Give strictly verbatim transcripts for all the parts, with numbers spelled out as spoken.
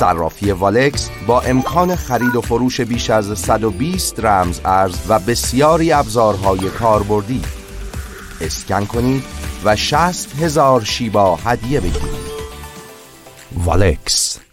صرافی والکس با امکان خرید و فروش بیش از صد و بیست رمز ارز و بسیاری ابزارهای کاربردی. اسکن کنید و شصت هزار شیبا هدیه بگیرید. والکس.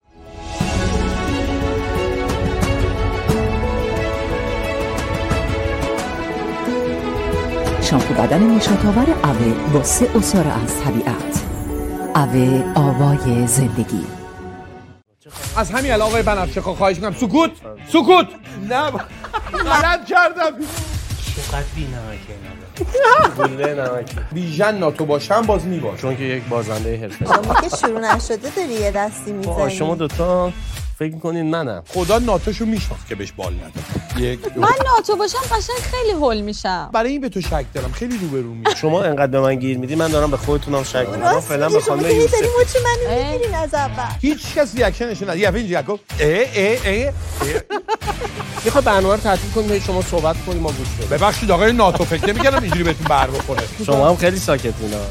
شامپو بدن نشاط‌آور اوه با سه عصاره از طبیعت. اوه آوای زندگی. از همین الان آقای بنفشه خواهش میکنم سکوت سکوت. نه غلط کردم. چقدر بی‌نمکی گله نمکی. بیژن ناتو باشم باز میباش، چون که یک بازنده حرفه‌ای. شما که شروع نشده داری یه دستی میزنی. شما دوتا فکر میکنین منم؟ خدا ناتوشو میشناخت که بهش بال نداد. یک من ناتو باشم قشنگ خیلی هول میشم. برای این به تو شک دارم، خیلی روبرو میشم. شما انقدر به من گیر میدی، من دارم به خودتونم شک میکنم. فعلا به خانم یوسف شما که مچ منو میگیرین از اول. هیچ کس ریاکشنش نداد. یه اینجوری گفت اه اه اه میخواد برنامه رو تعطیل کنید شما صحبت کنید ما گوش بدیم. ببخشید آقای ناتو فکر نمی‌کردم اینجوری بهتون بر بخوره. شما هم خیلی ساکتین ها.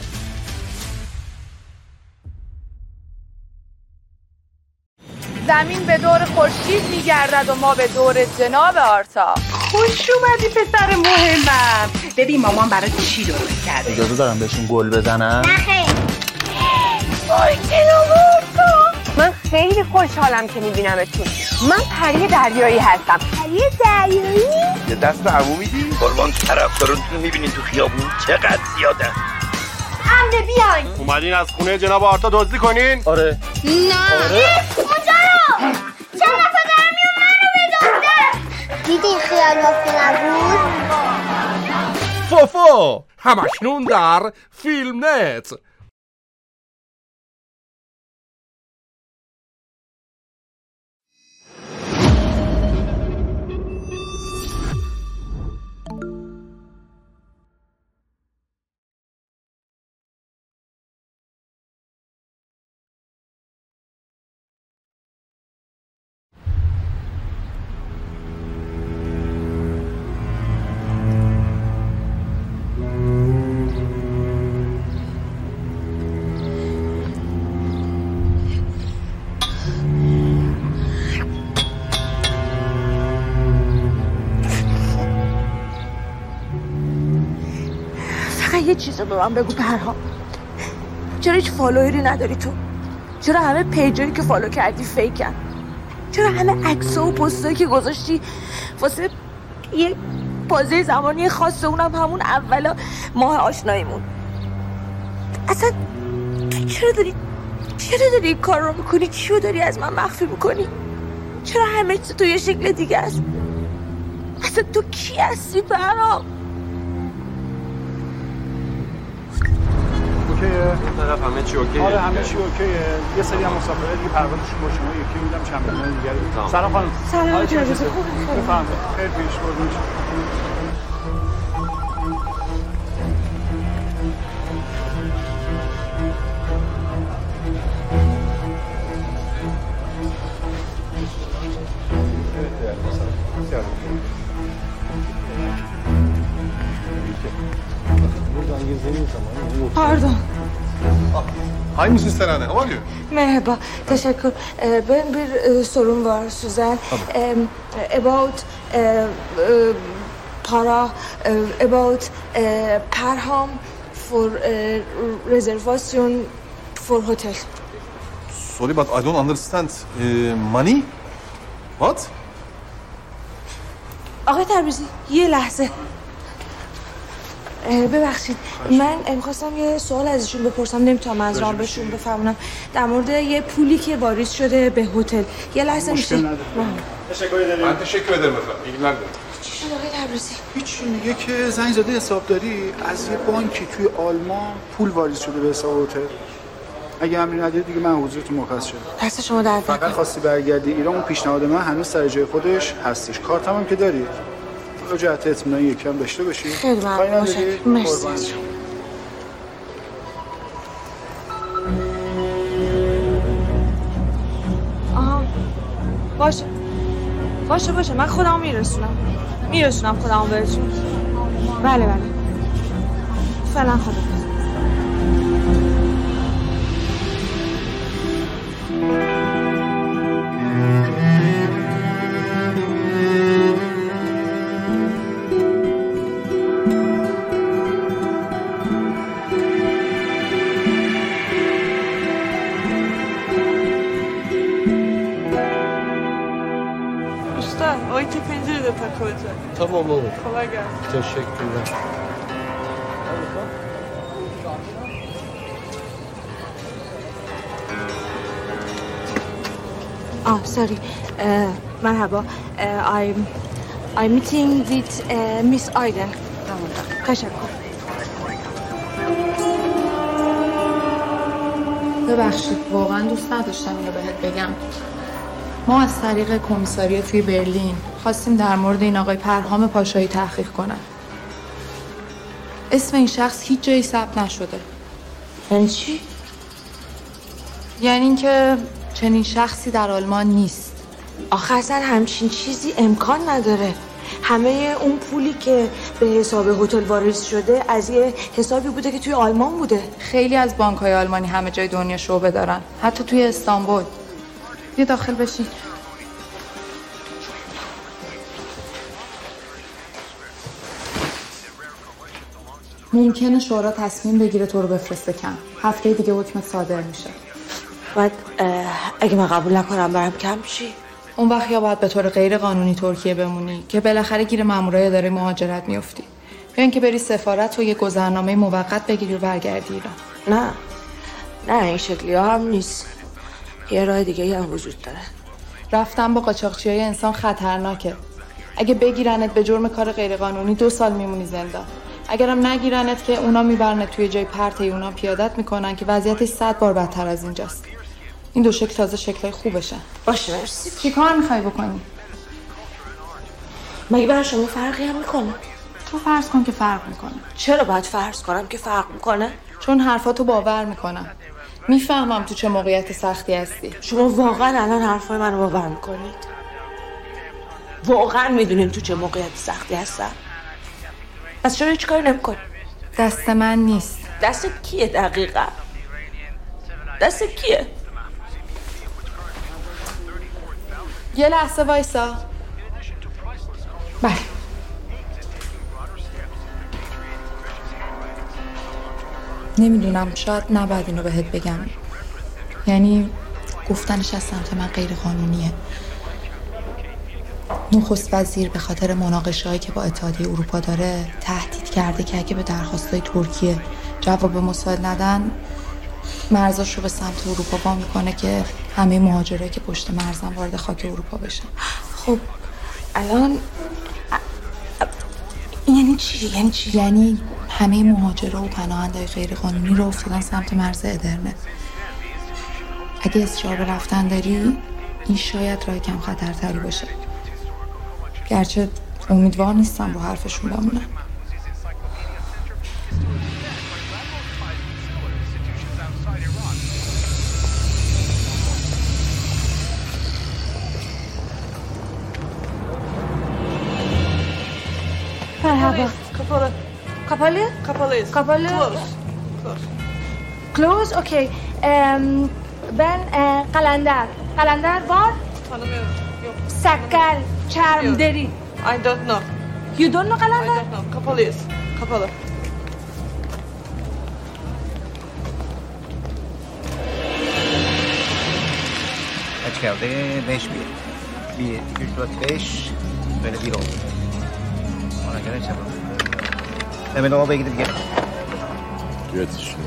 زمین به دور خورشید میگردد و ما به دور جناب آرتا. خوش اومدی پسر مهمم. ببین مامان برای چی درست کرده. اجازه دارم بهشون گل بزنم؟ نه خیر. وای جناب آرتا. من خیلی خوشحالم که میبینمتون. من پری دریایی هستم. پری دریایی؟ یه دست به عمو میدی؟ قربان طرفداراتون میبینین تو خیابون چقدر زیادن. عمه بیاین. اومدین از خونه جناب آرتا دزدی کنین؟ آره. نه. آره. چند نفر در میون منو بدزده. دیدین خیال واسه نبود؟ فوفو همشنون در فیلم نت. یه چیز رو به من بگو پرهام، چرا هیچ فالووری نداری تو؟ چرا همه پیجایی که فالو کردی فیکن؟ چرا همه عکس‌ها و پستایی که گذاشتی واسه یه بازه زمانی خاص، اونم همون اولا ماه آشناییمون؟ اصلا تو چرا داری چرا داری این کار رو میکنی؟ چیو داری از من مخفی میکنی؟ چرا همه چیز تو یه شکل دیگه است؟ اصلا تو کی هستی پرهام؟ اوکیه؟ این طرف همه چی اوکیه؟ آره همه چی اوکیه. یه سری هم مسافرهای دیگه پروازشون با شما یکی میدم چند ماه دیگه. سلام خانم. سلام جناب. خوب بفرمایید. خیر پیش قربون Pardon. Hangisi sen ne oluyor? Merhaba, teşekkür. Ee, ben bir e, sorun var Suzan. Ee, about e, e, para, e, about e, Parham for e, reservation for hotel. Sorry but I don't understand. Uh, money? What? آقای تبریزی یه لحظه ببخشید، من می‌خواستم یه سوال ازشون بپرسم، نمیتونم از رام بهشون بفهمونم در مورد یه پولی که واریز شده به هتل. یه لحظه میشه؟ تشکر ederim. من تشکر ederim efendim. İyi günler. چی شد آقای تبریزی؟ هیچ، میگه که زنگ زده حسابداری از یه بانکی توی آلمان پول واریز شده به حساب هتل. اگه امری نداری دیگه من حضورتون مرخص شدم. دست شما درد نکنه. فقط خواستی برگردی ایران، اون پیشنهاد من هنوز سر جای خودش هستش. کارتم هم که داری. تو جهت اطمینان یکم داشته باشی. خیلی ممنون. مرسی. آها. باشه. باشه باشه من خودم میرسونم. میرسونم خودم بهتون. بله بله. فعلا خدا. من که پنجره ده تا کجا Tamam oğlum. kolay gelsin. Teşekkürler. آه سوری مرحبا I'm I'm meeting with Miss Aiden. تشکر. ببخشید واقعا دوست نداشتم اینو بهت بگم. ما از طریق کمیساریه توی برلین خواستیم در مورد این آقای پرهام پاشایی تحقیق کنن. اسم این شخص هیچ جایی ثبت نشده. یعنی چی؟ یعنی اینکه چنین شخصی در آلمان نیست. آخه اصلا همچین چیزی امکان نداره. همه اون پولی که به حساب هتل واریز شده از یه حسابی بوده که توی آلمان بوده. خیلی از بانک‌های آلمانی همه جای دنیا شعبه دارن، حتی توی استانبول. بیا داخل بشین. ممکنه شورا تصمیم بگیره تو رو بفرسته کم. هفته دیگه حکمت صادر میشه. بعد اگه من قبول نکنم برم کم چی؟ اون وقت یا باید به طور غیر قانونی ترکیه بمونی که بالاخره گیر مامورای اداره مهاجرت میافتی، یا اینکه بری سفارت و یه گذرنامه موقت بگیری و برگردی ایران. نه نه این شکلی ها هم نیست. یه راه دیگه هم وجود داره. رفتن با قاچاقچیای انسان خطرناکه. اگه بگیرنت به جرم کار غیر قانونی دو سال میمونی زندان. اگرم نگیرنت که اونا میبرنت توی جای پرت اونا پیادت میکنن که وضعیتش صد بار بدتر از اینجاست. این دو شکل تازه شکلای خوبشه. باشه مرسی. چی کار میخوای بکنی؟ مگه برای شما فرقی هم میکنه؟ تو فرض کن که فرق میکنه. چرا باید فرض کنم که فرق میکنه؟ چون حرفاتو باور میکنم. میفهمم تو چه موقعیت سختی هستی. شما واقعا الان حرفای منو باور میکنید؟ واقعا میدونین تو چه موقعیت سختی هستم؟ پس چرا هیچ کاری نمیکنی؟ دست من نیست. دست کیه دقیقا؟ دست کیه؟ یه لحظه وایسا. بله. نمیدونم، شاید نباید اینو بهت بگم. یعنی گفتنش از سمت من غیر قانونیه. نخست وزیر به خاطر مناقشه‌هایی که با اتحادیه اروپا داره تهدید کرده که اگه به درخواستای ترکیه جواب مساعد ندن مرزاش رو به سمت اروپا وا میکنه که همه مهاجرایی که پشت مرزن وارد خاک اروپا بشن. خب الان یعنی چی؟ یعنی چی؟ یعنی همه مهاجرا و پناهنده‌های غیر قانونی رو افتادن سمت مرز ادرنه. اگه اصرار به رفتن داری این شاید راه کم خطرتری باشه. گرچه امیدوار نیستم رو حرفشون بمونم. مرحبا. Kapalı. Kapalı? Kapalıyız. Kapalı. Close. Close. Close, okay. Um, ben uh, kalender. Kalender var? Tanımıyorum. Yok. Sakal, charm, Yok. deri. I don't know. You don't know I kalender? don't know. Kapalıyız. Kapalı. Kaç geldi? Beş bir. Bir, iki, üç, dört, beş. Böyle bir oldu. Ona göre çabuk. Hemen odaya gidip gel. Geç işine.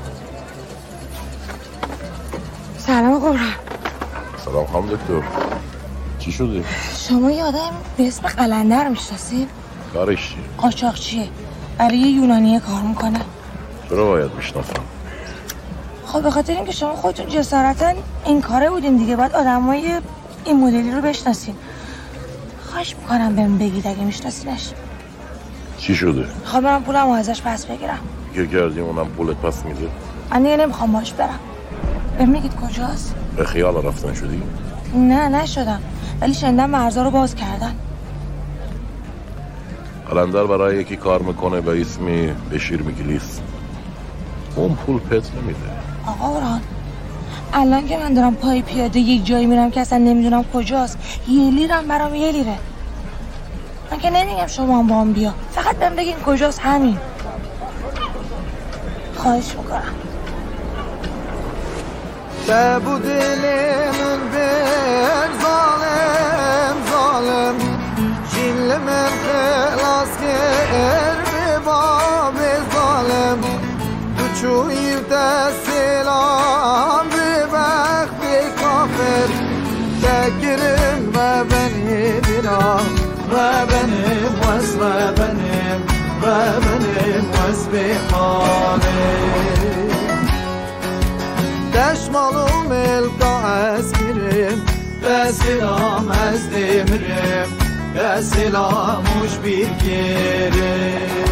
سلام قربان. سلام خانم دکتر. چی شده؟ شما یه آدم به اسم قلندر میشناسید؟ کارش چیه؟ قاچاقچیه. برای یه یونانیه کار میکنه. چرا باید بشناسم؟ خب به خاطر اینکه شما خودتون جسارتا این کاره بودین دیگه، باید آدمای این مدلی رو بشناسین. خواهش میکنم بهم بگید اگه میشناسینش. چی شده؟ خب برم پولم رو ازش پس بگیرم. که کردیم اونم پولت پس میده؟ من دیگه نمیخوام باش برم. بهم میگید کجاست؟ به خیال رفتن شدی؟ نه نشدم، ولی شنیدم مرزا رو باز کردن. قلندر برای یکی کار میکنه به اسم بشیر میگلیس. اون پول پت نمیده. آقا اوران الان که من دارم پای پیاده یک جایی میرم که اصلا نمیدونم کجاست، یه لیرم برام یه لیره. من که نمیگم شما هم با هم بیا، فقط بهم بگین کجاست همین. خواهش میکنم. به bu dilimin bir zalim zalim mağfir Çekirim ve beni bir an Ve benim vaz ve benim Ve benim vaz bir halim Deşmalım elka eskirim Ve silam ezdimirim Ve silamuş bir girim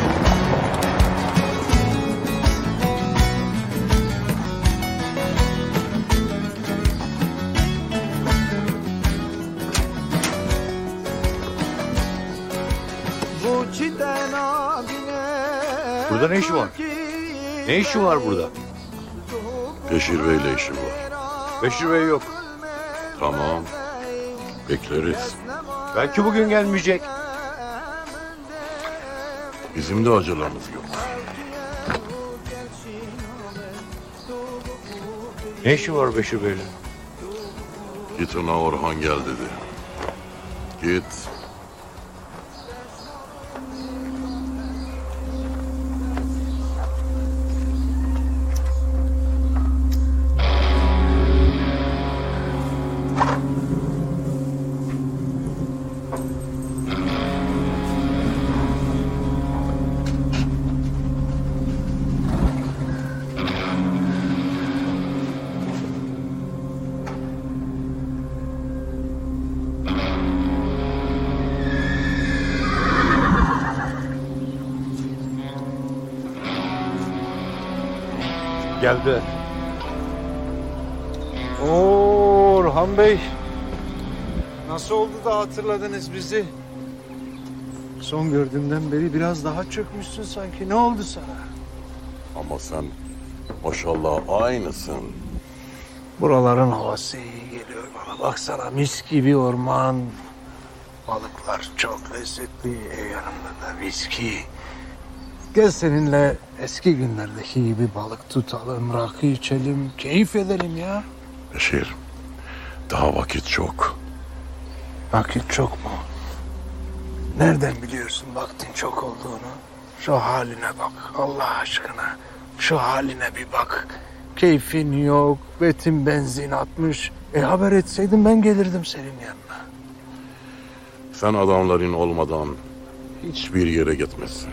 Burada ne işi var? Ne işi var burada? Beşir Bey'le işi var. Beşir Bey yok. Tamam. Bekleriz. Belki bugün gelmeyecek. Bizim de acelemiz yok. Ne işi var Beşir Bey'le? Git ona Orhan gel dedi. Git. Geldi. Oo, Orhan Bey. Nasıl oldu da hatırladınız bizi? Son gördüğümden beri biraz daha çökmüşsün sanki. Ne oldu sana? Ama sen maşallah aynısın. Buraların havası iyi geliyor bana. Baksana mis gibi orman. Balıklar çok lezzetli. E, yanımda da viski. Gel seninle eski günlerdeki gibi balık tutalım, rakı içelim, keyif edelim ya. Beşir, daha vakit çok. Vakit çok mu? Nereden biliyorsun vaktin çok olduğunu? Şu haline bak Allah aşkına. Şu haline bir bak. Keyfin yok, betin benzin atmış. E haber etseydin ben gelirdim senin yanına. Sen adamların olmadan hiçbir yere gitmezsin.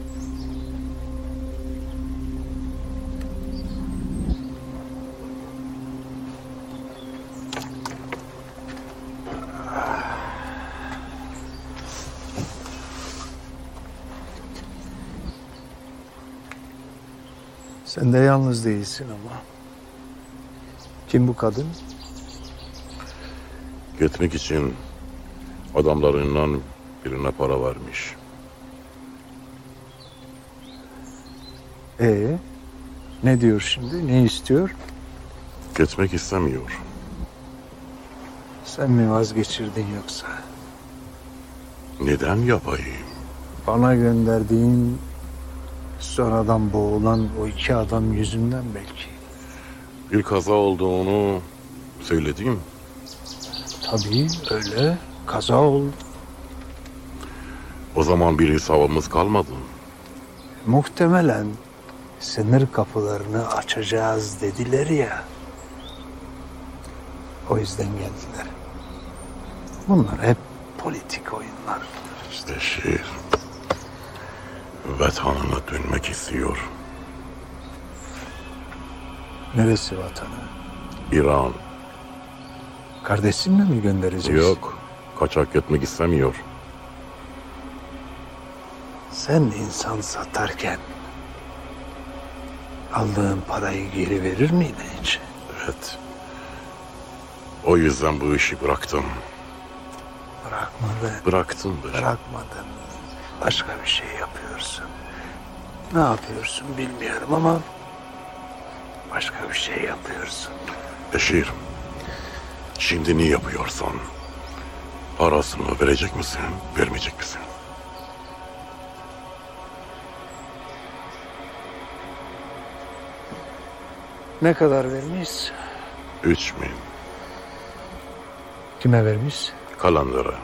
Sen de yalnız değilsin ama. Kim bu kadın? Gitmek için adamlarından birine para vermiş. Ee, ne diyor şimdi? Ne istiyor? Gitmek istemiyor. Sen mi vazgeçirdin yoksa? Neden yapayım? Bana gönderdiğin sonradan boğulan o iki adam yüzünden belki. Bir kaza olduğunu söyledim. Tabii öyle. Kaza oldu. O zaman bir hesabımız kalmadı. Muhtemelen sınır kapılarını açacağız dediler ya. O yüzden geldiler. Bunlar hep politik oyunlar. İşte şehir vatanına dönmek istiyor. Neresi vatanı? İran. Kardeşinle mi göndereceksin? Yok. Kaçak gitmek istemiyor. Sen insan satarken aldığın parayı geri verir miydin hiç? Evet. O yüzden bu işi bıraktım. Bırakmadın. Bıraktım. Beşir. Bırakmadın. Başka bir şey yapıyorsun. Ne yapıyorsun bilmiyorum ama başka bir şey yapıyorsun. Beşir, şimdi ne yapıyorsan parasını verecek misin, vermeyecek misin? Ne kadar vermiş? Üç bin. Kime vermiş? Kalanlara.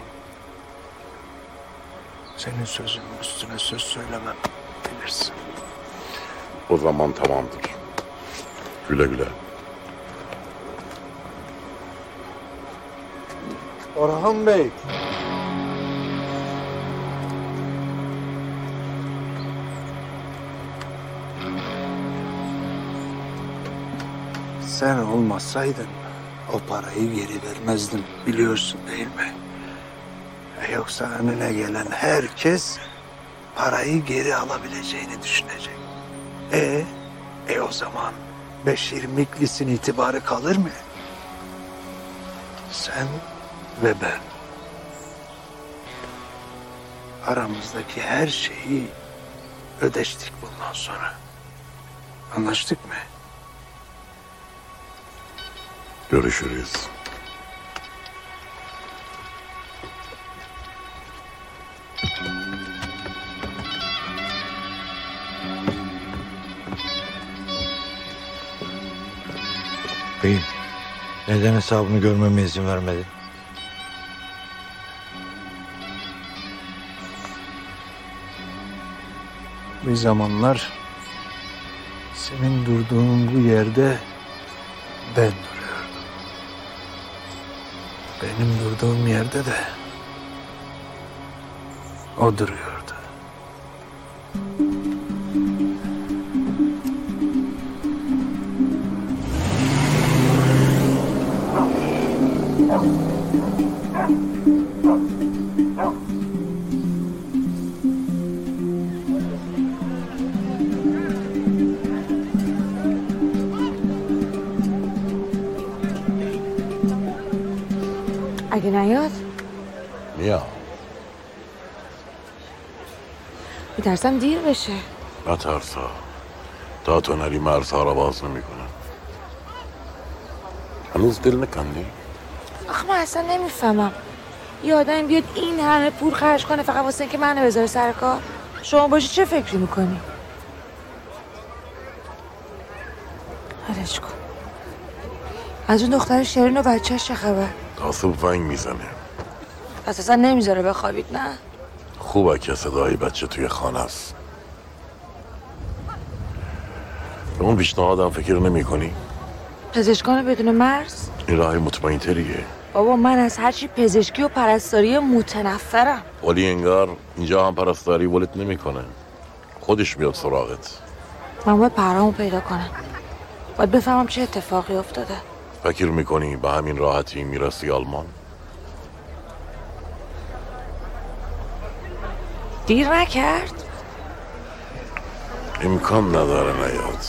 Senin sözünün üstüne söz söylemem. Bilirsin. O zaman tamamdır. Güle güle. Orhan Bey. Sen olmasaydın o parayı geri vermezdim, biliyorsun değil mi? E yoksa önüne gelen herkes parayı geri alabileceğini düşünecek. E, e o zaman Beşir Miklis'in itibarı kalır mı? Sen ve ben. Aramızdaki her şeyi ödeştik bundan sonra. Anlaştık mı? Görüşürüz. Beyim, neden hesabını görmeme izin vermedin? Bir zamanlar senin durduğun bu yerde ben duruyordum. Benim durduğum yerde de o duruyordu. اگه نیاد میام. میترسم دیر بشه. نترسا. تا تو نری مرزها را باز نمیکنه. هنوز دل نکندی؟ آخه من اصلا نمیفهمم یه آدم بیاد این همه پول خرج کنه فقط واسه اینکه منو بذاره سر کار. شما باشی چه فکری میکنی؟ هرش کن. از اون دختر شیرین و بچهش چه خبر؟ تا صبح ونگ میزنه. اساسا نمیذاره بخوابید نه؟ خوبه که صدای بچه توی خانه است. به اون پیشنهادم فکر نمی کنی؟ پزشکان بدون مرز؟ این راه مطمئن تریه. بابا من از هرچی پزشکی و پرستاری متنفرم. ولی انگار اینجا هم پرستاری ولت نمی کنه. خودش میاد سراغت. من باید پرهامو پیدا کنم. باید بفهمم چه اتفاقی افتاده. فکر میکنی به همین راحتی میرسی آلمان؟ دیر نکرد؟ امکان نداره نیاد.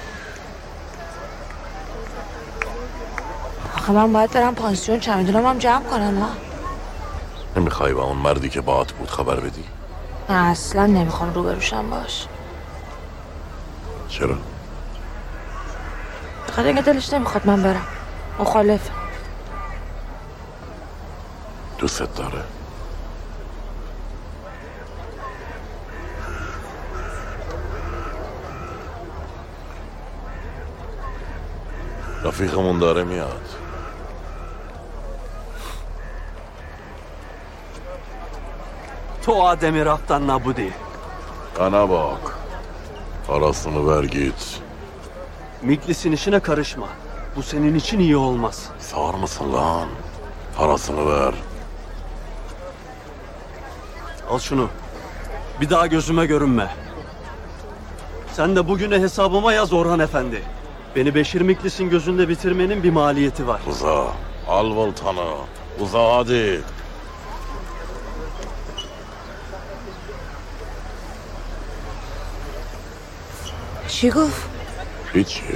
آخه من باید برم پانسیون چمدونم هم جمع کنم ها. نمیخوای با اون مردی که باهات بود خبر بدی؟ نه اصلا نمیخوام روبروشم باش. چرا؟ بخاطر اینکه دلش نمیخواد من برم. مخالفه. دوست داره؟ رفیقمون داره میاد. تو آدمی رفتن نبودی. Bana bak. Parasını ver git. Miklis'in işine karışma. Bu senin için iyi olmaz. Sağır mısın lan? Parasını ver. Al şunu. Bir daha gözüme görünme. Sen de bugüne hesabıma yaz Orhan Efendi. Beni Beşir Miklis'in gözünde bitirmenin bir maliyeti var. Uza. Al voltanı. Uza hadi. چی گفت؟ هیچی.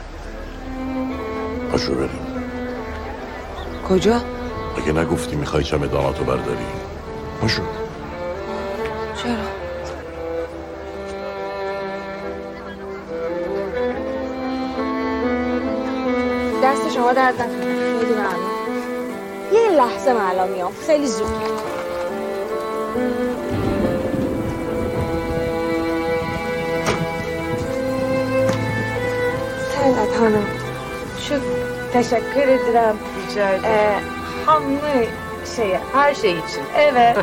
پاشو بریم. کجا؟ اگه نگفتی میخوای چمداناتو برداری. پاشو. چرا؟ دست شما درد نکنه. میدونم. یه لحظه من الان میام. خیلی زود. Evet hanım. Çok teşekkür ederim. Rica ederim. Ee, hamle şeye. Her şey için. Evet.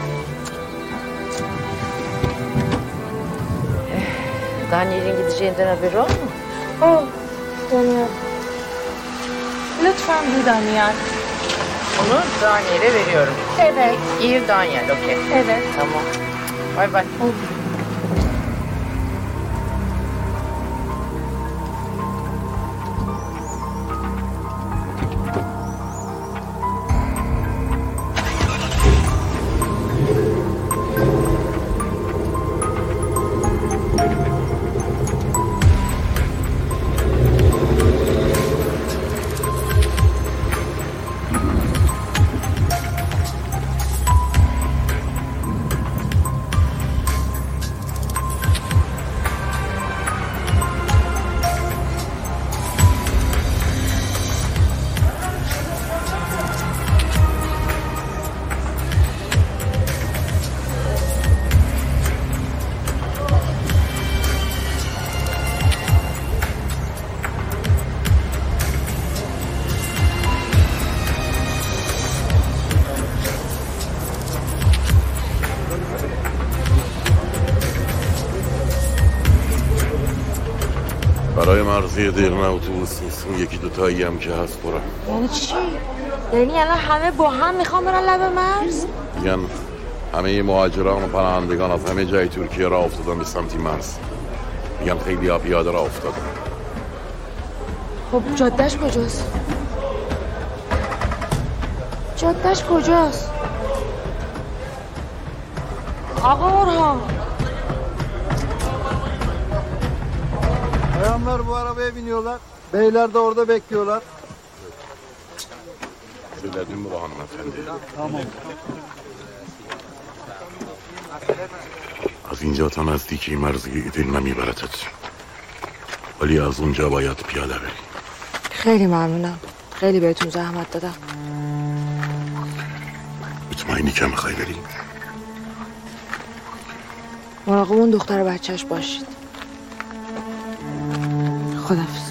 Daniel'in gideceğinden haberi var mı? Oh, Daniel. Lütfen bir Daniel. Bunu Daniel'e veriyorum. Evet. İyi Daniel, okey. Evet. Tamam. Bay bay. برای مرزی دیرنه اتوبوس نیستم، یکی دوتایی هم که هست برم. یعنی چی؟ یعنی الان همه با هم میخوام برن لب مرز؟ میگن همه مهاجران و پناهندگان از همه جای ترکیه را افتادن به سمت مرز. میگن خیلی ها پیاده را افتادن. خب جادهش کجاست؟ جادهش کجاست؟ آقا orhan. Bayanlar bu arabaya biniyorlar. Beyler de orada bekliyorlar. Söyledim bu hanımefendi. Tamam. از اینجا تا نزدیکی مرزی دل نمیبرتت، ولی از اونجا باید پیاده بری. خیلی ممنونم. خیلی بهتون زحمت دادم. مطمئنی که میخوای بری؟ مراقب اون دختر بچهش باشید. خداحافظ.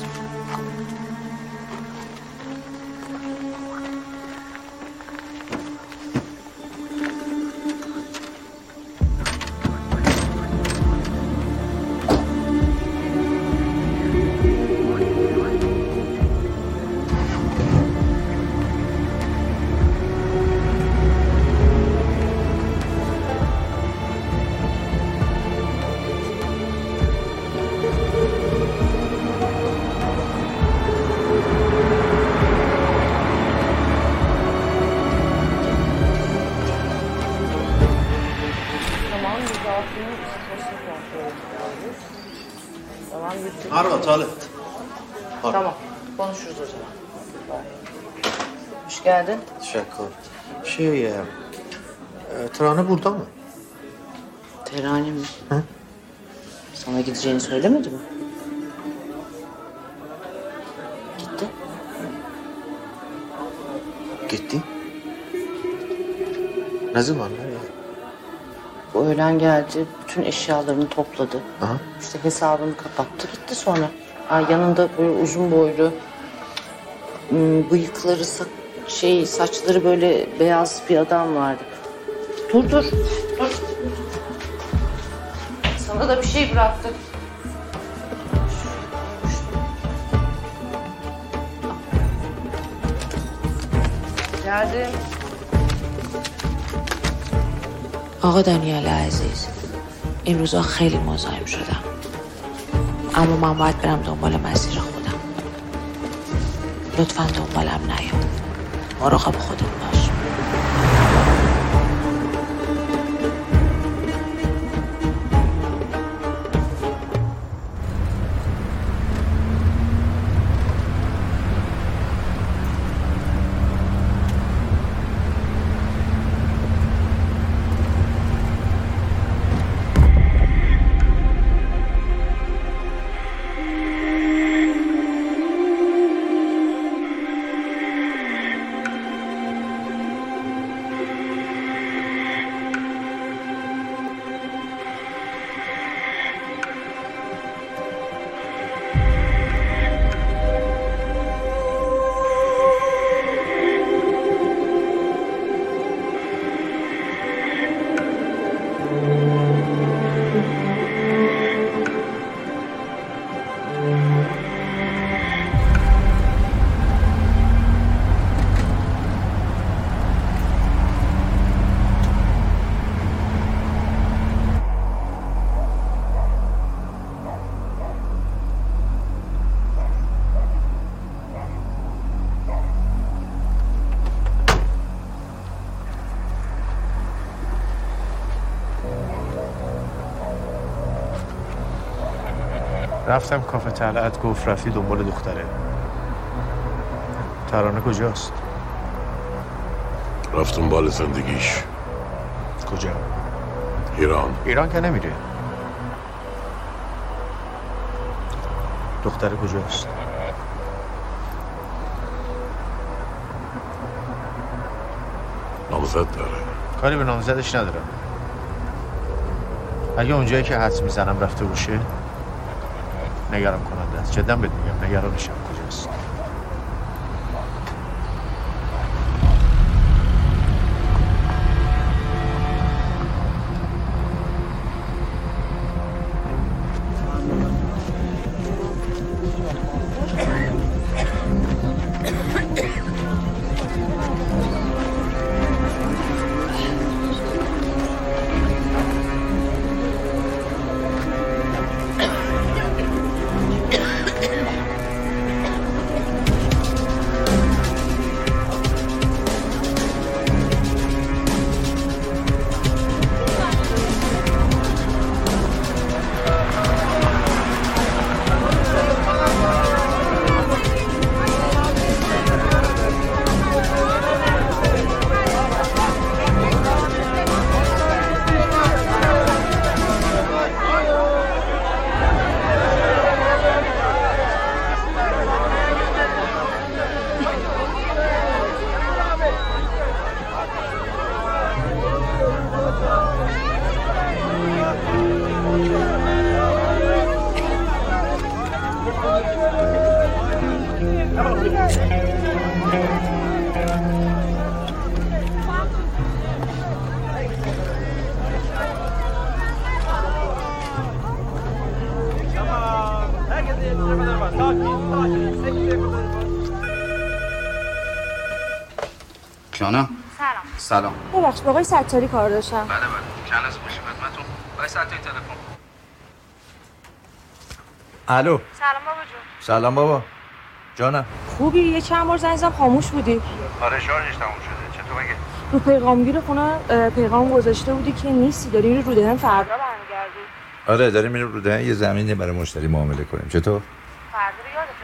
Merhaba Talip. Tamam, konuşuruz o zaman. Hoş geldin. Teşekkür. Şey, e, e, Trane burada mı? Terane mi? Hı? Sana gideceğini söylemedi mi? Gitti. Gitti. Ne zamanlar ya? Bu öğlen geldi, bütün eşyalarını topladı. Aha. İşte hesabını kapattı, gitti sonra. Aa, yanında böyle uzun boylu, bıyıkları, şey, saçları böyle beyaz bir adam vardı. Dur, dur, dur. Sana da bir şey bıraktım. Geldim. آقا دانیال عزیز، این روزا خیلی مزاحم شدم، اما من باید برم دنبال مسیر خودم. لطفاً دنبالم نیا. مراقب خودت باش. رفتم کافه طلعت، گفت رفتی دنبال دختره. ترانه کجاست؟ رفتم بال زندگیش. کجا؟ ایران. ایران که نمیره. دختره کجاست؟ نامزد داره. کاری به نامزدش ندارم. اگه اونجایی که حدس میزنم رفته باشه نگران کننده است. جدا بهت میگم نگرانشم. کجاست؟ کیانا سلام. سلام. ببخشید با آقای ستاری کار داشتم. بله بله. چند از باشی خدمتتون. آقای ستاری تلفن. الو. سلام بابا جون. سلام بابا. جانم. خوبی؟ یه چند بار زنگ زدم خاموش بودی. آره شارژش تموم شده. چطور مگه؟ رو پیغامگیر خونه پیغام گذاشته بودی که نیستی، داری میری رو دهن فردا برمیگردی. آره داریم میریم رو دهن یه زمینی برای مشتری معامله کنیم. چطور؟ فردا رو یادت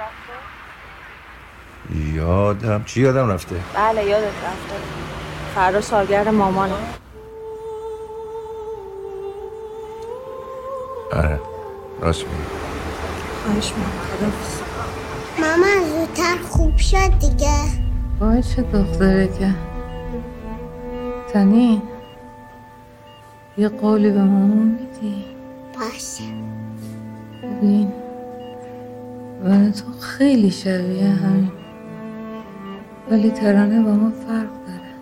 رفته؟ یادم چی یادم رفته؟ بله یادت رفته. فردا سالگرد مامانه. آره راست میگی. خواهش می‌کنم. خداحافظ. مامان زودتر خوب شد دیگه. باشه دختره که تنین یه قولی به مامان میدی؟ باشه. ببین من تو خیلی شبیه همین، ولی ترانه با ما فرق داره.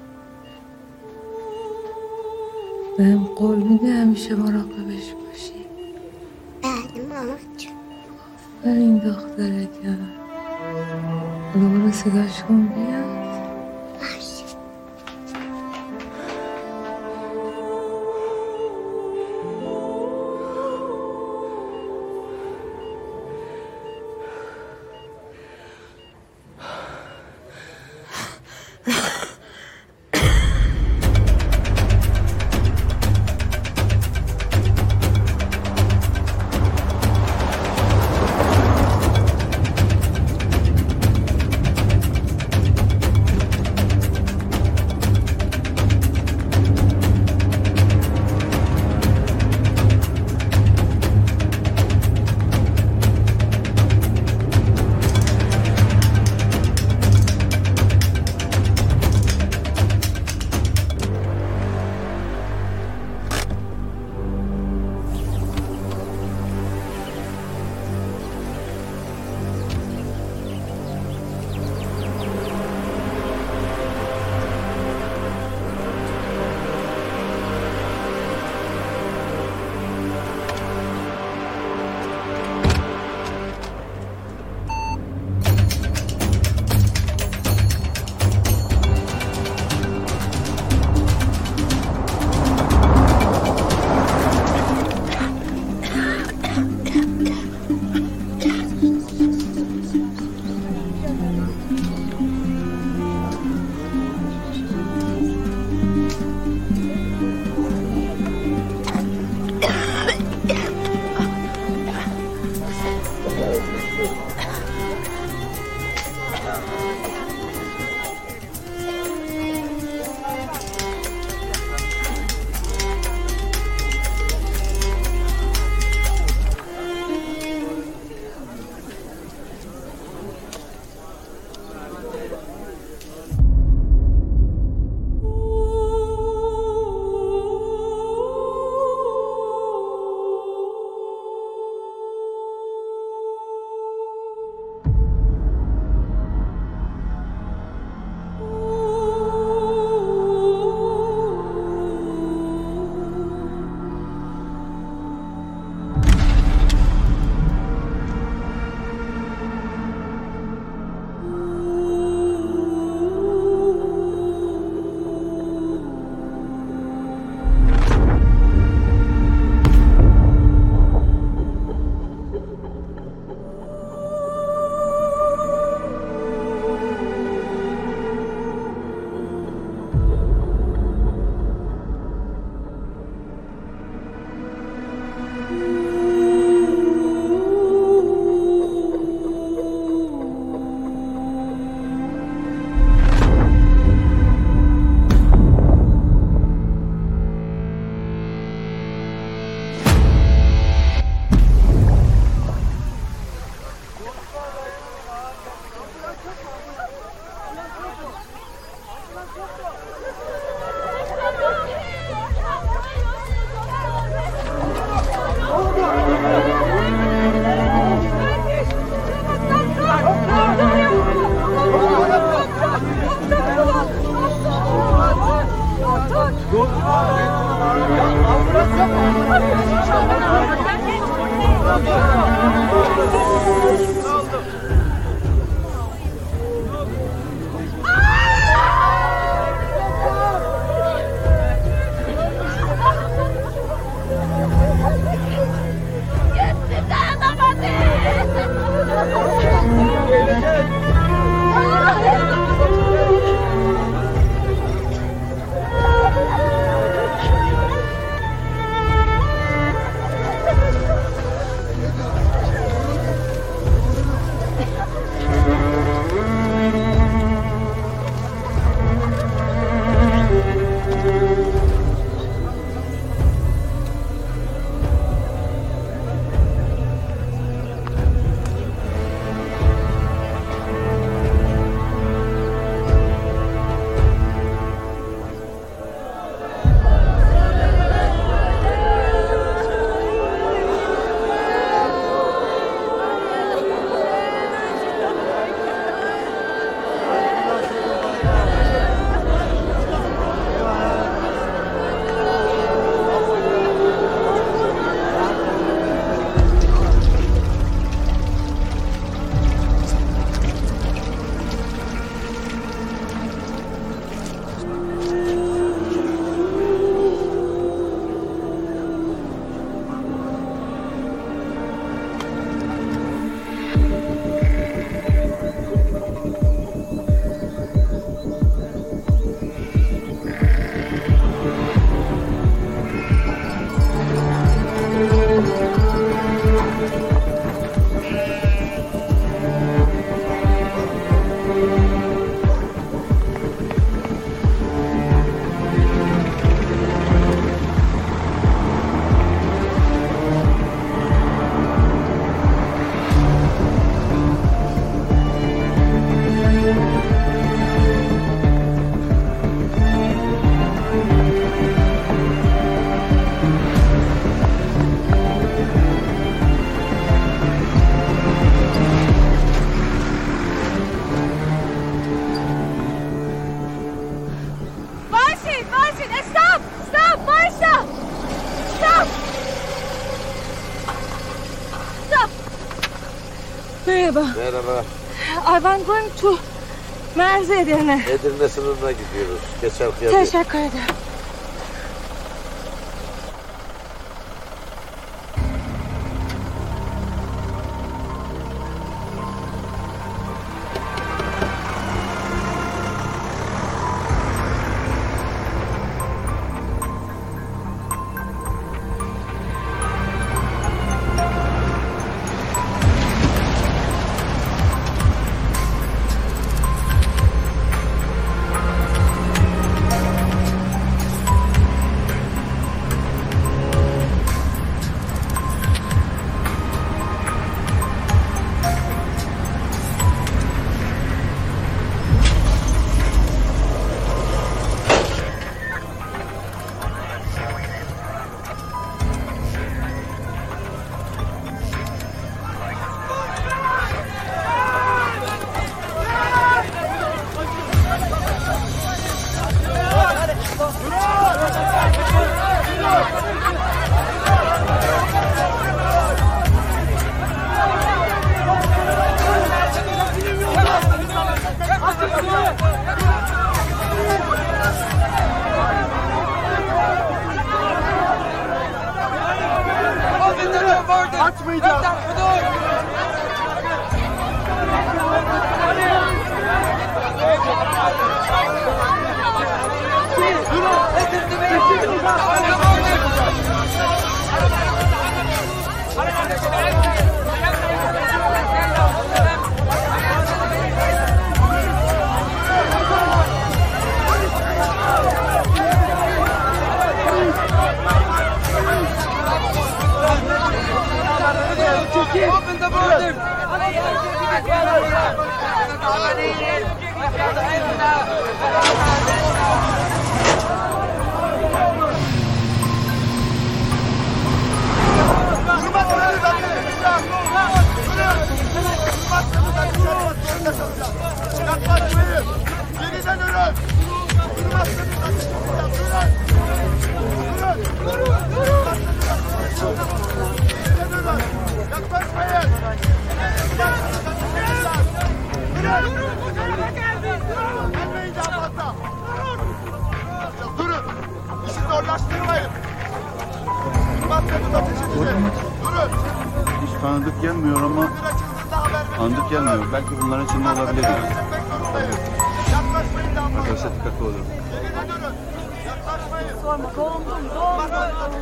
بهم قول میده همیشه مراقبش باشی. بله مامان جون. این دختره که دوباره صداش کن بیاد. باشه. Merhaba. Merhaba. I want going to Merz Edirne. Edirne sınırına gidiyoruz. Geçer kıyafet. Teşekkür ederim. Open the border! Durun! İşi zorlaştırmayın! Durmazsanız ateş edeceğim! Durun! Hiç tanıdık gelmiyor ama tanıdık gelmiyor. Belki bunların içinde olabilir. Arkadaşlar dikkatli olun. Sorma, dondum, dondum!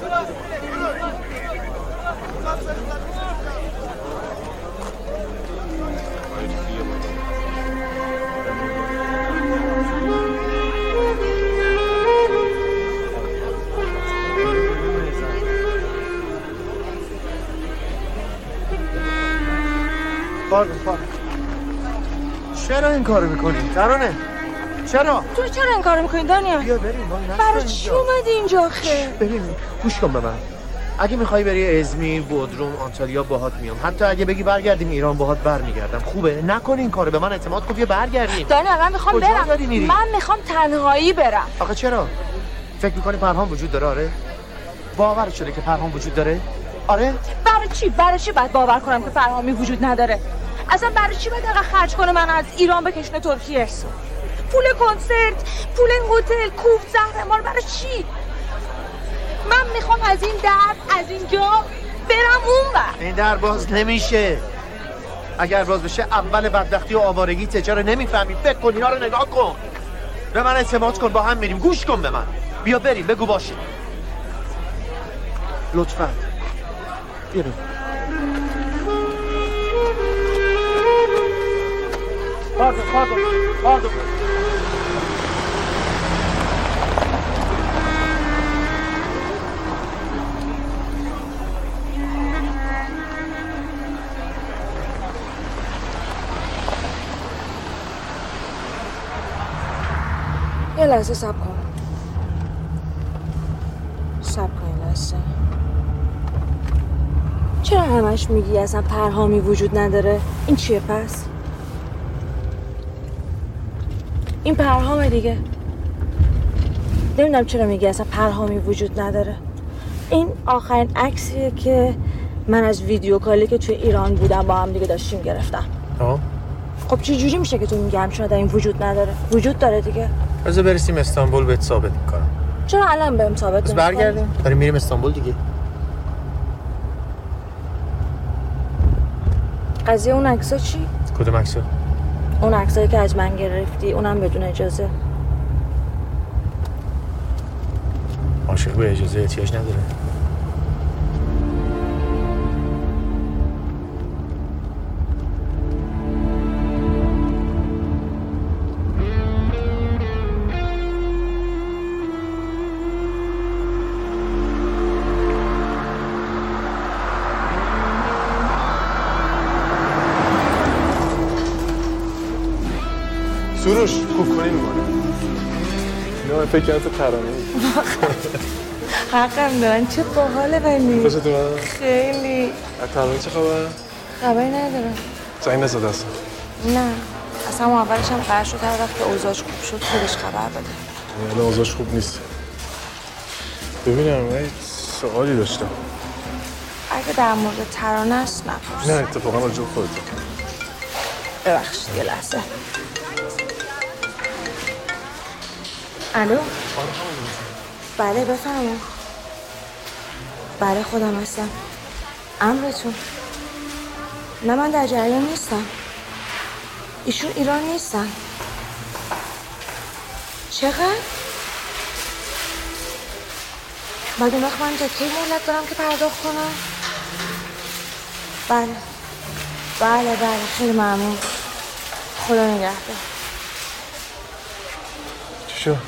پارک پارک چرا این کارو میکنی؟ ترانه چرا؟ تو چرا این کارو میکنی دانیال؟ بیا بریم وای نستن برای چی اومدی اینجا خیر؟ ببین گوش کن به من اگه میخوای بری ازمیر، بودروم، آنتالیا باهات میام. حتی اگه بگی برگردیم ایران باهات برمیگردم. خوبه؟ نکن این کارو، به من اعتماد کن بیا برگردیم. دانیال من میخوام کجا برم. داری میری؟ من میخوام تنهایی برم. آخه چرا؟ فکر میکنی پرهام وجود داره آره؟ باور شده که پرهام وجود داره؟ آره؟ برای چی؟ برای چی باید باور کنم که پرهامی وجود نداره؟ اصلا برای چی باید اینقدر خرج کنه من از ایران بکشونه ترکیه؟ پول کنسرت، پول هتل، کوفت، زهرمار برای چی؟ من میخوام از این در از اینجا برم اون بر. این در باز نمیشه. اگر باز بشه اول بدبختی و آوارگی تجاره نمیفهمی. فکر کن اینا رو نگاه کن. به من اعتماد کن با هم میریم. گوش کن به من. بیا بریم بگو باشه. لطفاً. بیا بریم. Pardon, pardon, pardon. یه لحظه صبر کن. صبر کن یه لحظه. چرا همش میگی اصلا پرهامی وجود نداره؟ این چیه پس؟ این پرهامه دیگه. نمیدونم چرا میگی اصلا پرهامی وجود نداره. این آخرین عکسیه که من از ویدیو کالی که توی ایران بودم با هم دیگه داشتیم گرفتم. آه؟ خب چه جوری میشه که تو میگی همچین آدمی وجود نداره؟ وجود داره دیگه. بذار برسیم استانبول بهت ثابت میکنم. چرا الان بهم ثابت نمی‌کنی؟ برگردیم. داریم میریم استانبول دیگه. قضیه اون عکسا چی؟ کدوم عکسا؟ اون عکسایی که از من گرفتی، اونم بدون اجازه. عاشق به اجازه احتیاج نداره. سروش خوب کنی میمونه نه فکر کنم تو ترانه حقم دارن. چه باحاله ولی خوشت اومد؟ خیلی. از ترانه چه خبر؟ خبری ندارم. زنگ نزد اصلا؟ نه اصلا اولش هم قرار شد هر وقت که اوضاعش خوب شد خودش خبر بده. الان اوضاعش خوب نیست. ببینم من سوالی داشتم. اگه در مورد ترانه است نپرس. نه اتفاقا راجع به خودت. ببخشید یه لحظه. الو؟ بله بفرمایید. بله خودم هستم. امرتون. نه من در جریان نیستم. ایشون ایران نیستن. چقدر؟ بعد اون وقت من تا کی مهلت دارم که پرداخت کنم؟ بله بله بله خیلی ممنون. خدا نگهدار. چی شد؟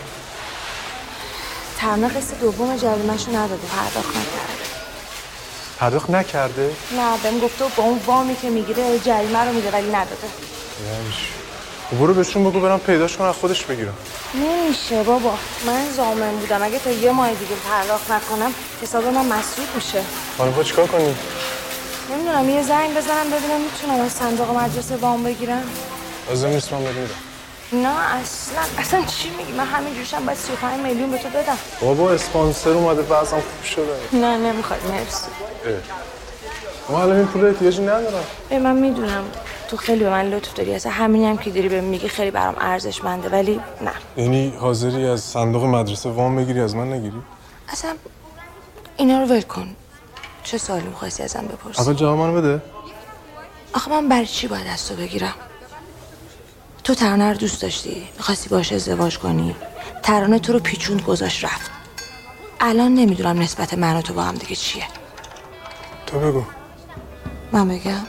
ترانه قسط دوم جریمه‌شو نداده، پرداخت نکرده. پرداخت نکرده؟ نه بهم گفته با اون وامی که میگیره جریمه رو میده ولی نداده. یعنی چی؟ برو بهشون بگو برم پیداش کنم از خودش بگیرم. نمیشه بابا، من ضامن بودم اگه تا یه ماه دیگه پرداخت نکنم حساب من مسدود میشه. حالا با چیکار کنی؟ نمیدونم یه زنگ بزنم ببینم میتونم از صندوق مدرسه وام بگیرم. لازم نیست من بدم. نه اصلا اصلا چی میگی؟ من همینجوریشم باید سی و پنج میلیون به تو بدم. بابا اسپانسر اومده وضعم خوب شده. نه نمیخواد مرسی. ما الان این پول احتیاجی ندارم. من میدونم تو خیلی به من لطف داری، اصلا همینی هم که داری بهم میگی خیلی برام ارزشمنده ولی نه. یعنی حاضری از صندوق مدرسه وام بگیری از من نگیری؟ اصلا اینا رو ول کن. چه سوالی می‌خواستی ازم بپرسی؟ اول جواب منو بده. آخه من برای چی باید از تو بگیرم؟ تو ترانه رو دوست داشتی، می‌خواستی باهاش ازدواج کنی. ترانه تو رو پیچوند گذاشت رفت. الان نمیدونم نسبت من و تو با هم دیگه چیه. تو بگو. من بگم؟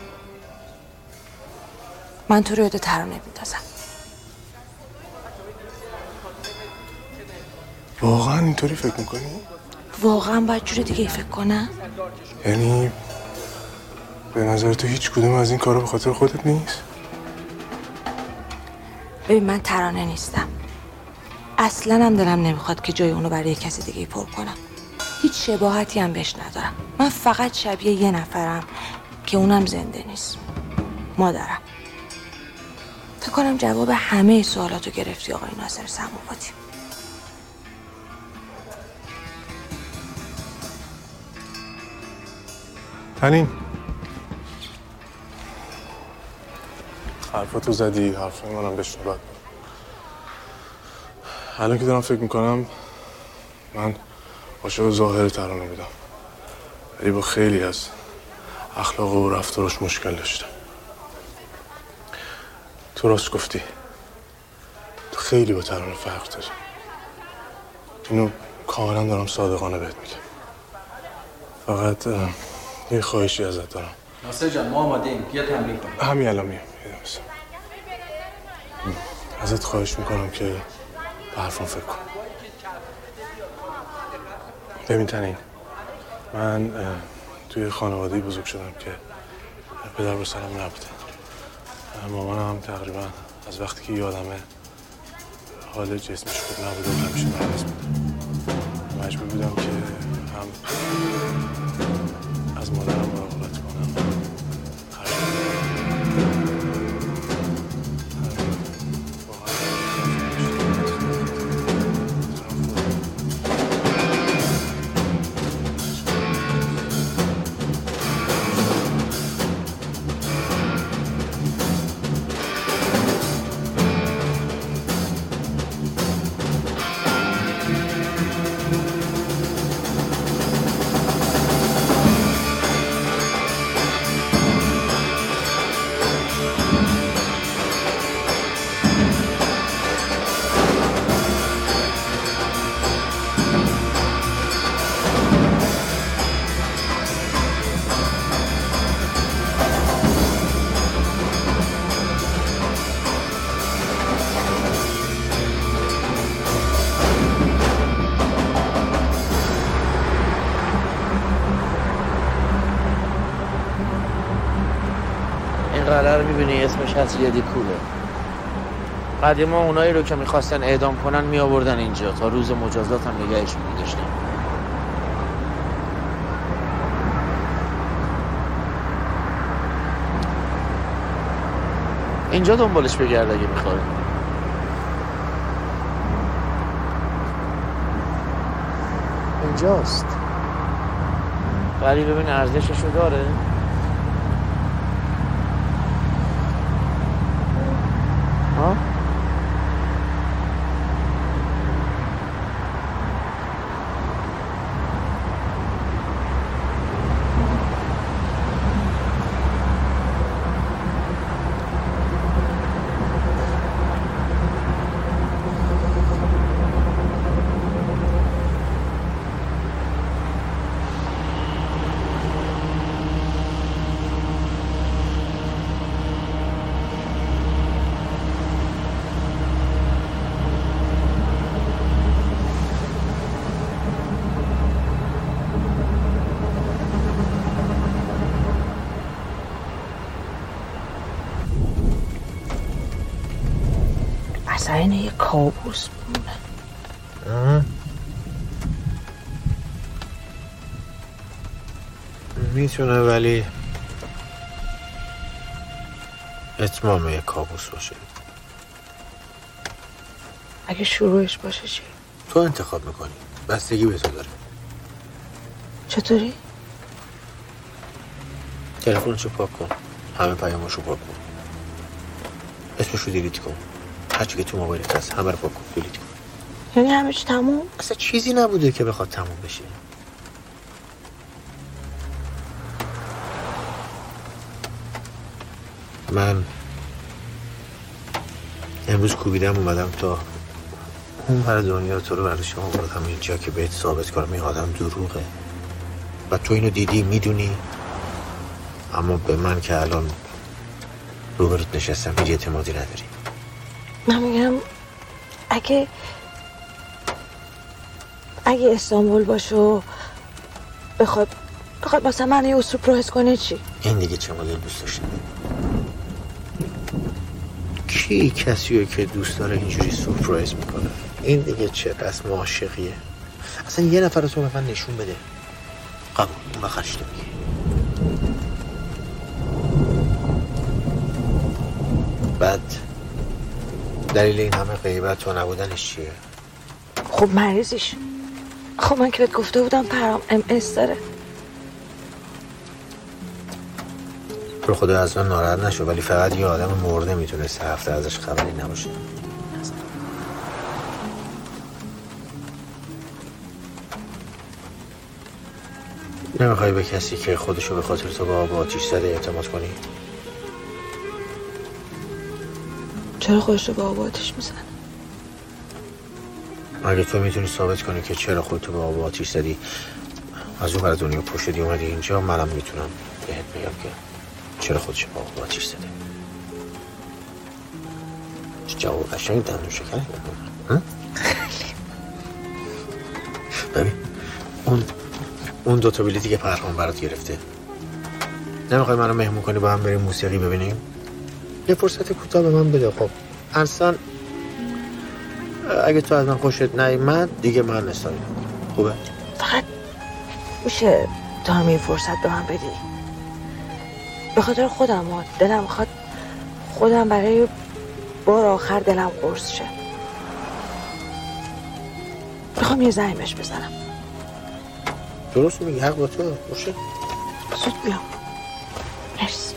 من تو رو یاد ترانه میندازم. واقعا اینطوری فکر میکنی؟ واقعا باید جور دیگه فکر کنم؟ یعنی به نظر تو هیچ کدوم از این کارا به خاطر خودت نیست؟ ببین من ترانه نیستم. اصلا هم دلم نمیخواد که جای اونو برای کسی دیگه پر کنم. هیچ شباهتی هم بهش ندارم. من فقط شبیه یه نفرم که اونم زنده نیست. مادرم. فکر کنم جواب همه سوالاتو گرفتی آقای ناصر سماواتی. تنین حرفاتو زدی، حرفای منم بشنو بعد. الان که دارم فکر میکنم من عاشق ظاهر ترانه بودم ولی با خیلی از اخلاق و رفتارش مشکل داشتم. تو راست گفتی، تو خیلی با ترانه فرق داری. اینو کاملا دارم صادقانه بهت میگم. فقط یه خواهشی ازت دارم. ناصر جان ما آماده ایم، بیا تمرین کنیم. همین الان میام. ازت خواهش میکنم که به حرفم فکر کن. ببین تنین، من توی خانواده‌ای بزرگ شدم که پدر با سرم نبوده. مامانم هم تقریبا از وقتی که یادمه حال جسمش خوب نبوده و همیشه مریض بوده. مجبور بودم که هم از مادرم مراقبت کنم. داره رو میبینی اسمش هست یدی کوله. قدیما اونایی رو که میخواستن اعدام کنن میآوردن اینجا تا روز مجازات هم نگهشون می‌داشتن. اینجا دنبالش بگرد اگه میخواره. اینجاست. ولی ببین ارزششو داره. ها؟ اصلا اینه یه کابوس مونه. میتونه ولی اتمام یه کابوس باشه. اگه شروعش باشه چی؟ تو انتخاب میکنی. بستگی به تو داره. چطوری؟ تلفنشو پاک کن. همه پیاماشو پاک کن. اسمشو دیلیت کن. هرچی که تو موبایلت هست همه رو پاک کن. دیلیت کن. یعنی همه چی تموم؟ اصلا چیزی نبوده که بخواد تموم بشه. من امروز کوبیدم اومدم تا اون بر دنیا تو رو برای شما بردم اینجا که بهت ثابت کنم این آدم دروغه و تو اینو دیدی میدونی، اما به من که الان روبروت نشستم هیچ اعتمادی نداری. من میگم اگه اگه استانبول باشه و بخواد بخواد مثلا من یه سورپرایز کنه چی؟ این دیگه چه مدل دوست داشتنه؟ کی کسیه که دوست داره اینجوری سورپرایز میکنه؟ این دیگه چه رسم عاشقیه؟ اصلا یه نفر تو به من نشون بده. قبول، اون بخرش تو میگه. بعد دلیل این همه غیبت و نبودنش چیه؟ خب مریضیش. خب من که بهت گفته بودم پرام ام اس داره. تو خدا از من ناراحت نشو، ولی فقط یه آدم مرده میتونه سه هفته ازش خبری نباشه. نمیخوای به کسی که خودشو به خاطر تو به آب و آتیش زده اعتماد کنی؟ چرا خودشو به آب و آتیش میزنه؟ اگه تو میتونی ثابت کنی که چرا خودتو به آب و آتیش زدی، از اون برای دنیا پشت شدی اومدی اینجا، منم میتونم بهت بگم که چرا خودشو به آب و آتیش زده. جواب قشنگ دندون شکنی ببین اون اون دو تا بلیتی که پرهام برات گرفته، نمیخوای منو مهمون کنی با هم بریم موسیقی ببینیم؟ یه فرصت کوتاه به من بده. خب اصلا اگه تو از من خوشت نیامد دیگه من نسایی خوبه؟ فقط میشه تو هم این فرصت به من بدی؟ به خاطر خودم ها دلم خواد خودم برای بار آخر دلم قرص شه. میخوام یه زنگ بهش بزنم. درست میگی، حق با تو باشه. زود بیام. مرسی.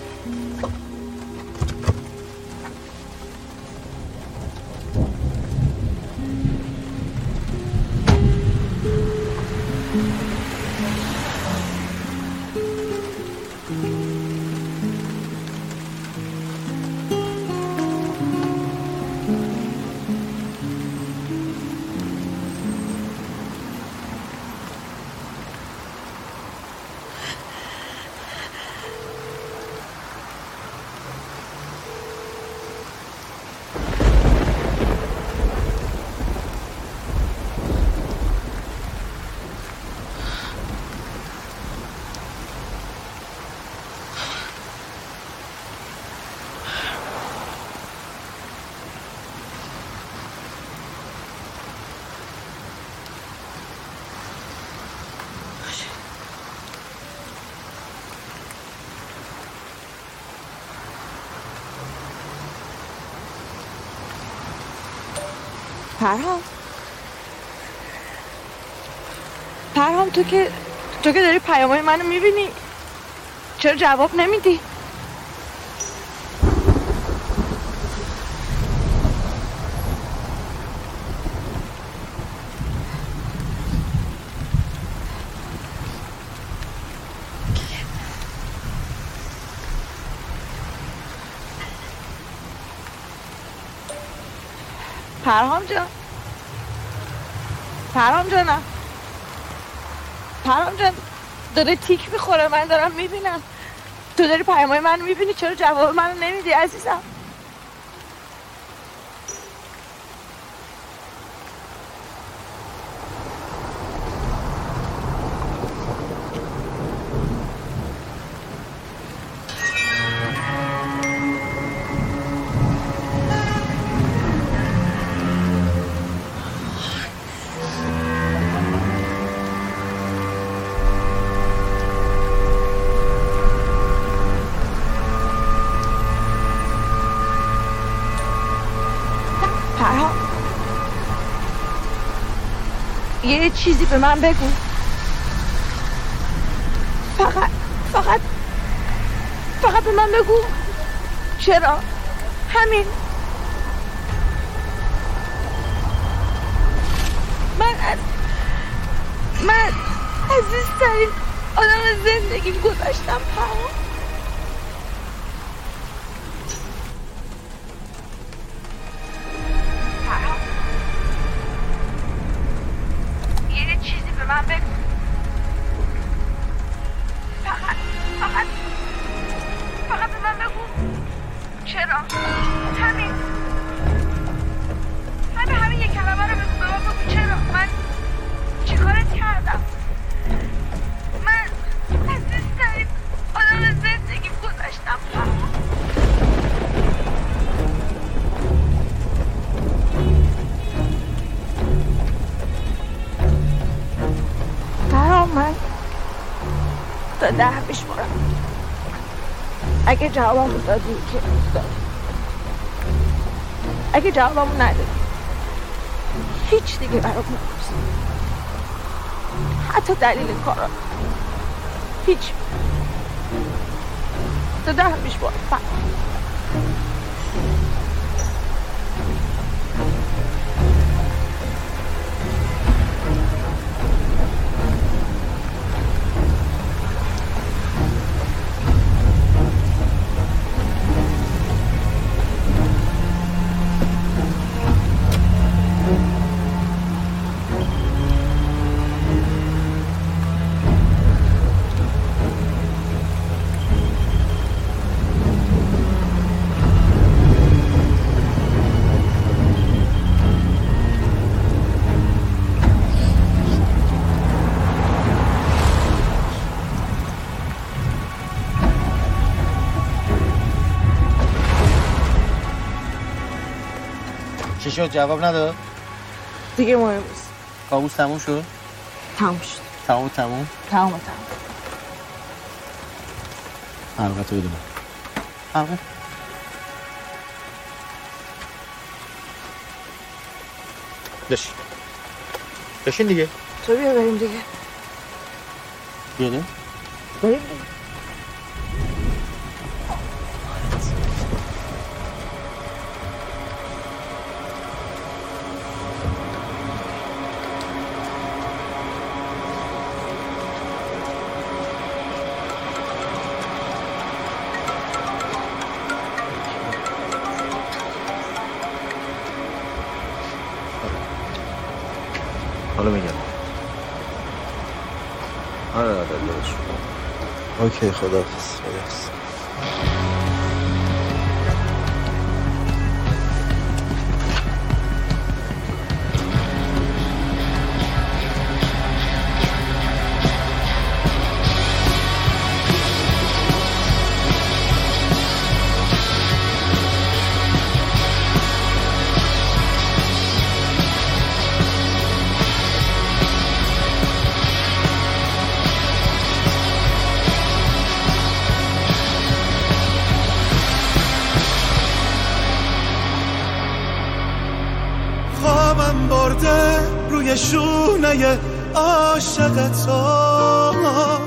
پرهام پرهام تو که تو که داری پیامای منو میبینی چرا جواب نمیدی؟ پرهام جان پرهام جانم پرهام جان داره تیک میخوره من دارم میبینم تو داری پیامای منو میبینی چرا جواب منو نمیدی عزیزم؟ یه چیزی به من بگو فقط فقط فقط به من بگو چرا همین من از من عزیزترین آدم زندگیم گذاشتم پرهام من بگو فقط فقط فقط به من بگو چرا همین من همین یک کلمه رو بگو به من بگو چرا من چی کارت کردم من عزیزترین آدم زندگیم گذاشتم پرهام من تا ده بشمارم اگه جوابمو دادی که دادی اگه جوابمو ندادی هیچ دیگه برام نپرس حتی دلیل کارا هیچ تا ده بشمارم فقط چی شد جواب نداد؟ دیگه مهم نیست کابوس تموم شد؟ تموم شد تموم تموم؟ تموم تموم حلقه تو بده من حلقه بشین بشین دیگه تو بیا بریم دیگه بیاده؟ بریم دیگه حالا میگم آره آره لازم اوکی خداحافظ خداحافظ آورده روی شونه عاشق تو،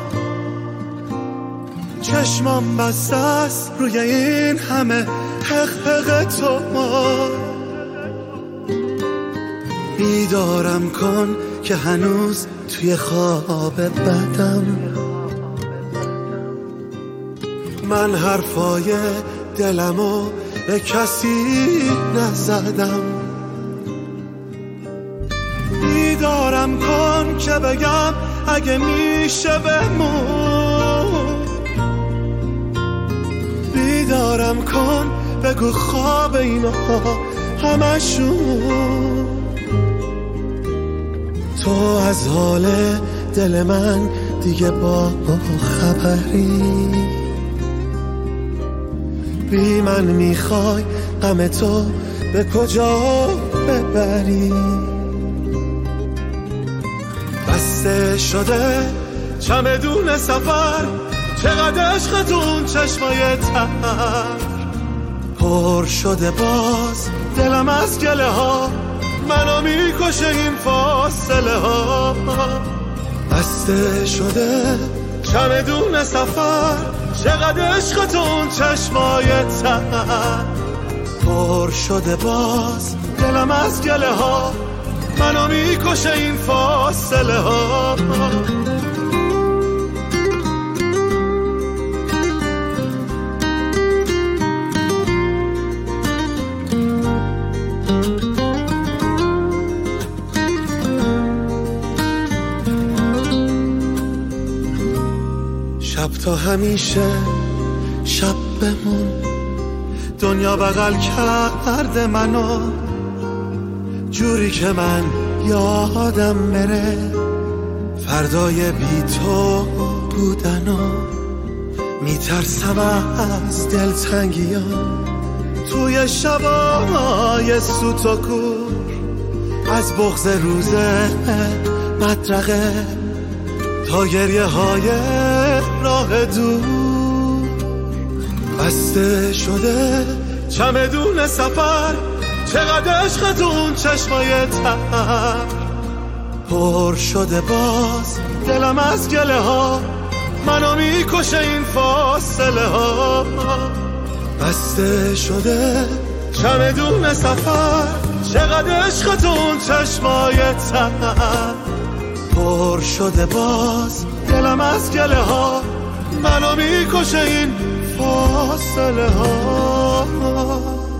چشمام بسته است روی این همه حق حق تو. بیدارم کن که هنوز توی خواب بدم، من حرفای دلمو به کسی نزدم. بیدارم کن که بگم اگه میشه بمون، بیدارم کن بگو خواب اینا همشون. تو از حال دل من دیگه با خبری، بی من میخوای غم تو به کجا ببری. بسته شده چمدون سفر، چقدر عشقتون چشمای تر، پر شده باز دلم از گله ها، منو میکشه این فاصله ها. بسته شده چمدون سفر، چقدر عشقتون چشمای تر، پر شده باز دلم از گله ها، منو میکشه این فاصله ها. شب تا همیشه شب بمون، دنیا بغل کرده منو جوری که من یادم بره فردای بی تو بودنو. میترسم از دلتنگیام توی شبای سوت و کور، از بغض روز مدرقه تا گریه های راه دور. بسته شده چمدون سفر، چقدر عشقتون چشمای تر، پر شده باز دلم از گله ها، منو میکشه این فاصله ها. بسته شده چمدون سفر، چقدر عشقتون چشمای تر، پر شده باز دلم از گله ها، منو میکشه این فاصله ها.